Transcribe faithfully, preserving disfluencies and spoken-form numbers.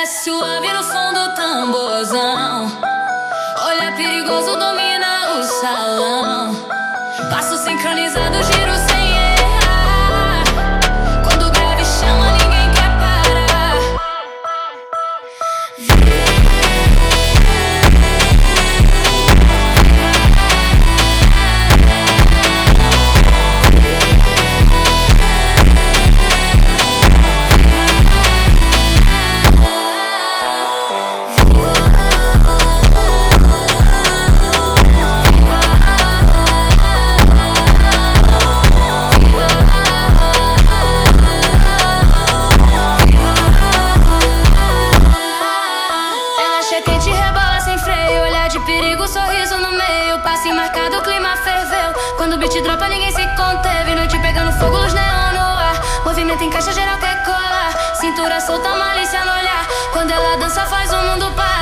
suave no som do tamborzão. Olhar perigoso domina o salão. Passo sincronizado, giro sem errar. Quando o grave chama, ninguém quer parar. Quente rebola sem freio, olhar de perigo, sorriso no meio. Passe marcado, o clima ferveu. Quando o beat dropa, ninguém se conteve. Noite pegando fogo, luz neon no ar. Movimento em caixa, geral quer colar. Cintura solta, malícia no olhar. Quando ela dança, faz o mundo parar.